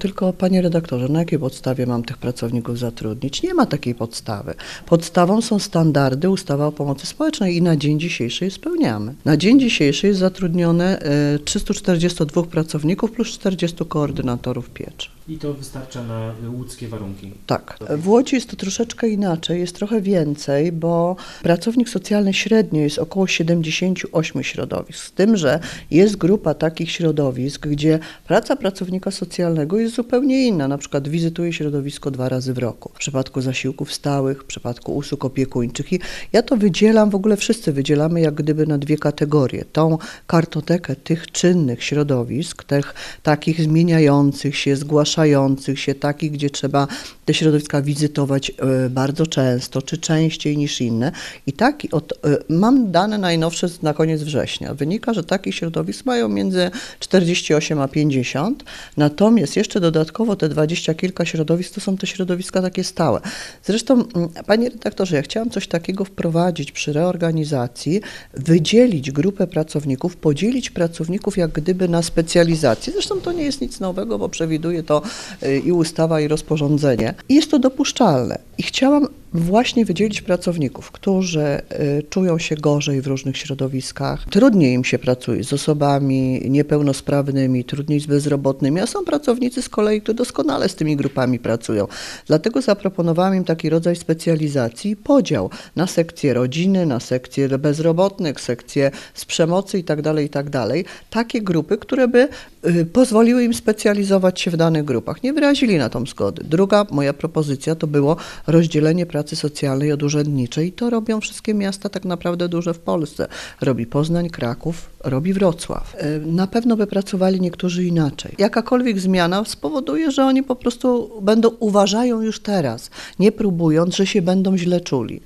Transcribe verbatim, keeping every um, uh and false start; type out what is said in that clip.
tylko panie redaktorze, na jakiej podstawie mam tych pracowników zatrudnić? Nie ma takiej podstawy. Podstawą są standardy, ustawa o pomocy społecznej i na dzień dzisiejszy je spełniamy. Na dzień dzisiejszy jest zatrudnione trzystu czterdziestu dwóch pracowników plus czterdziestu koordynatorów pieczy. I to wystarcza na łódzkie warunki? Tak. W Łodzi jest to troszeczkę inaczej, jest trochę więcej, bo pracownik socjalny średnio jest około siedemdziesiąt osiem środowisk, z tym, że jest grupa takich środowisk, gdzie praca pracownika socjalnego jest zupełnie inna, na przykład wizytuje środowisko dwa razy w roku, w przypadku zasiłków stałych, w przypadku usług opiekuńczych i ja to wydzielam, w ogóle wszyscy wydzielamy jak gdyby na dwie kategorie, tą kartotekę tych czynnych środowisk, tych takich zmieniających się, zgłaszających się, takich, gdzie trzeba te środowiska wizytować bardzo często, czy częściej niż inne. I taki od, mam dane najnowsze na koniec września. Wynika, że takich środowisk mają między czterdzieści osiem a pięćdziesiąt, natomiast jeszcze dodatkowo te dwadzieścia kilka środowisk to są te środowiska takie stałe. Zresztą, panie redaktorze, ja chciałam coś takiego wprowadzić przy reorganizacji, wydzielić grupę pracowników, podzielić pracowników jak gdyby na specjalizacje. Zresztą to nie jest nic nowego, bo przewiduje to i ustawa, i rozporządzenie. I jest to dopuszczalne. I chciałam właśnie wydzielić pracowników, którzy y, czują się gorzej w różnych środowiskach. Trudniej im się pracuje z osobami niepełnosprawnymi, trudniej z bezrobotnymi, a są pracownicy z kolei, którzy doskonale z tymi grupami pracują. Dlatego zaproponowałam im taki rodzaj specjalizacji i podział na sekcje rodziny, na sekcje bezrobotnych, sekcje z przemocy itd., itd. Takie grupy, które by y, pozwoliły im specjalizować się w danych grupach. Nie wyrazili na tą zgody. Druga moja propozycja to było rozdzielenie pracy socjalnej od urzędniczej i to robią wszystkie miasta tak naprawdę duże w Polsce. Robi Poznań, Kraków, robi Wrocław. Na pewno by pracowali niektórzy inaczej. Jakakolwiek zmiana spowoduje, że oni po prostu będą, uważają już teraz, nie próbując, że się będą źle czuli.